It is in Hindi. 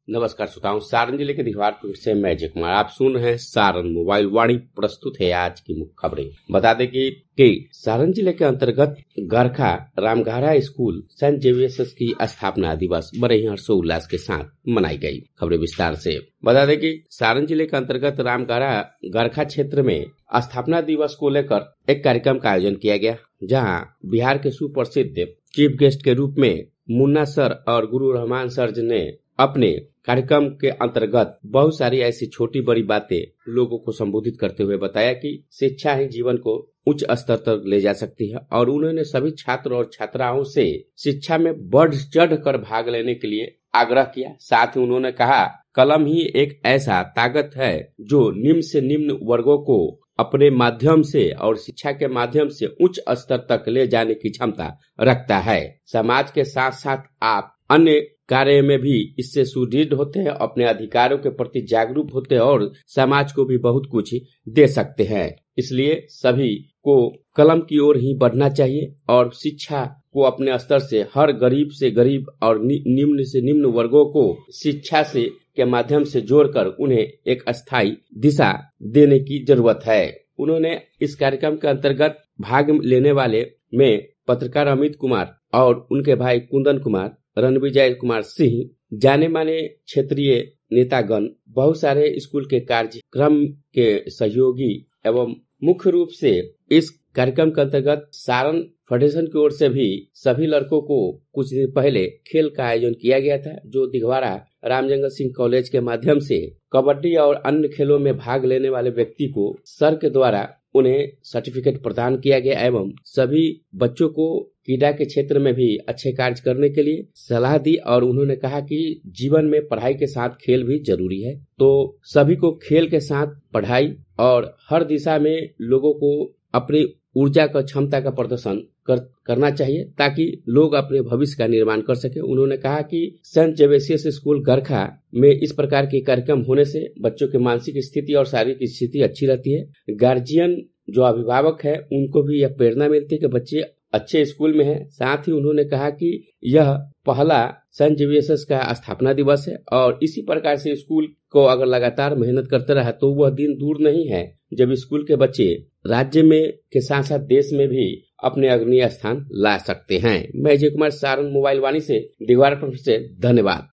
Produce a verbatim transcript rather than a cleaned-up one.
नमस्कार श्रोताओं, सारण जिले के दीवारपुर से मैं अजय कुमार आप सुन रहे हैं सारण मोबाइल वाणी। प्रस्तुत है आज की मुख्य खबरें। बता दें कि, कि सारण जिले के अंतर्गत Garkha Ramghara school Saint Xavier's की स्थापना दिवस बड़े ही हर्षोल्लास के साथ मनाई गई। खबरें विस्तार से। बता दें कि सारण जिले के अंतर्गत रामघारा गरखा क्षेत्र में स्थापना दिवस को लेकर एक कार्यक्रम का आयोजन किया गया, जहाँ बिहार के सुप्रसिद्ध चीफ गेस्ट के रूप में मुन्ना सर और गुरु रहमान सर ने अपने कार्यक्रम के अंतर्गत बहुत सारी ऐसी छोटी बड़ी बातें लोगों को संबोधित करते हुए बताया कि शिक्षा ही जीवन को उच्च स्तर तक ले जा सकती है। और उन्होंने सभी छात्र और छात्राओं से शिक्षा में बढ़ चढ़ कर भाग लेने के लिए आग्रह किया। साथ ही उन्होंने कहा, कलम ही एक ऐसा ताकत है जो निम्न से निम्न वर्गों को अपने माध्यम से और शिक्षा के माध्यम से उच्च स्तर तक ले जाने की क्षमता रखता है। समाज के साथ साथ आप अन्य कार्य में भी इससे सुदृढ़ होते हैं, अपने अधिकारों के प्रति जागरूक होते हैं और समाज को भी बहुत कुछ दे सकते हैं। इसलिए सभी को कलम की ओर ही बढ़ना चाहिए और शिक्षा को अपने स्तर से हर गरीब से गरीब और निम्न से निम्न वर्गों को शिक्षा से के माध्यम से जोड़कर उन्हें एक अस्थायी दिशा देने की जरूरत है। उन्होंने इस कार्यक्रम के अंतर्गत भाग लेने वाले में पत्रकार अमित कुमार और उनके भाई कुंदन कुमार, रणविजय कुमार सिंह, जाने माने क्षेत्रीय नेतागण, बहुत सारे स्कूल के कार्यक्रम के सहयोगी एवं मुख्य रूप से इस कार्यक्रम के अंतर्गत सारण फेडरेशन की ओर से भी सभी लड़कों को कुछ दिन पहले खेल का आयोजन किया गया था, जो दिघवाड़ा रामजंगल सिंह कॉलेज के माध्यम से कबड्डी और अन्य खेलों में भाग लेने वाले व्यक्ति को सर के द्वारा उन्हें सर्टिफिकेट प्रदान किया गया एवं सभी बच्चों को क्रीड़ा के क्षेत्र में भी अच्छे कार्य करने के लिए सलाह दी। और उन्होंने कहा कि जीवन में पढ़ाई के साथ खेल भी जरूरी है, तो सभी को खेल के साथ पढ़ाई और हर दिशा में लोगों को अपनी ऊर्जा का क्षमता का प्रदर्शन कर, करना चाहिए ताकि लोग अपने भविष्य का निर्माण कर सके। उन्होंने कहा कि सेंट जेवियर्स स्कूल गरखा में इस प्रकार के कार्यक्रम होने से बच्चों की मानसिक स्थिति और शारीरिक स्थिति अच्छी रहती है। गार्जियन जो अभिभावक है उनको भी यह प्रेरणा मिलती है कि बच्चे अच्छे स्कूल में है। साथ ही उन्होंने कहा कि यह पहला सेंट जेवियर्स का स्थापना दिवस है और इसी प्रकार से स्कूल को अगर लगातार मेहनत करते रहा तो वह दिन दूर नहीं है जब स्कूल के बच्चे राज्य में के साथ साथ देश में भी अपने अग्रणीय स्थान ला सकते हैं। मैं अजय कुमार, सारण मोबाइल वाणी से दीवारपुर से, धन्यवाद।